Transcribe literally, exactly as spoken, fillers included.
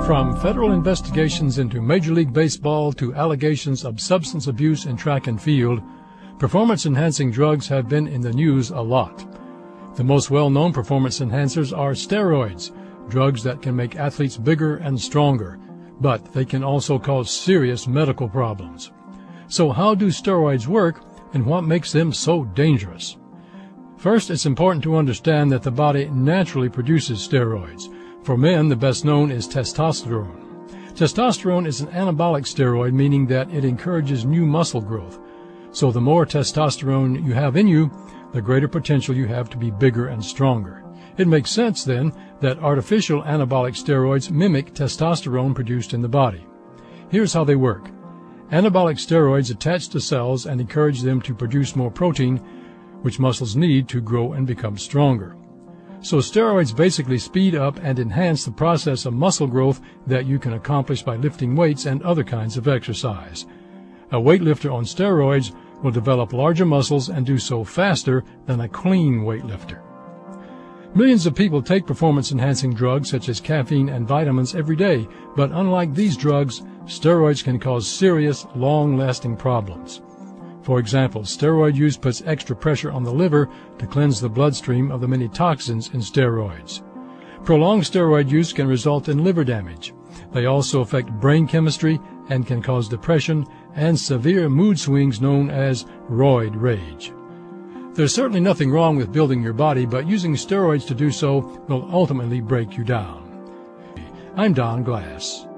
From federal investigations into Major League Baseball to allegations of substance abuse in track and field, performance-enhancing drugs have been in the news a lot. The most well-known performance enhancers are steroids, drugs that can make athletes bigger and stronger, but they can also cause serious medical problems. So how do steroids work, and what makes them so dangerous? First, it's important to understand that the body naturally produces steroids. For men, the best known is testosterone. Testosterone is an anabolic steroid, meaning that it encourages new muscle growth. So the more testosterone you have in you, the greater potential you have to be bigger and stronger. It makes sense, then, that artificial anabolic steroids mimic testosterone produced in the body. Here's how they work. Anabolic steroids attach to cells and encourage them to produce more protein, which muscles need to grow and become stronger. So steroids basically speed up and enhance the process of muscle growth that you can accomplish by lifting weights and other kinds of exercise. A weightlifter on steroids will develop larger muscles and do so faster than a clean weightlifter. Millions of people take performance-enhancing drugs such as caffeine and vitamins every day, but unlike these drugs, steroids can cause serious, long-lasting problems. For example, steroid use puts extra pressure on the liver to cleanse the bloodstream of the many toxins in steroids. Prolonged steroid use can result in liver damage. They also affect brain chemistry and can cause depression and severe mood swings known as roid rage. There's certainly nothing wrong with building your body, but using steroids to do so will ultimately break you down. I'm Don Glass.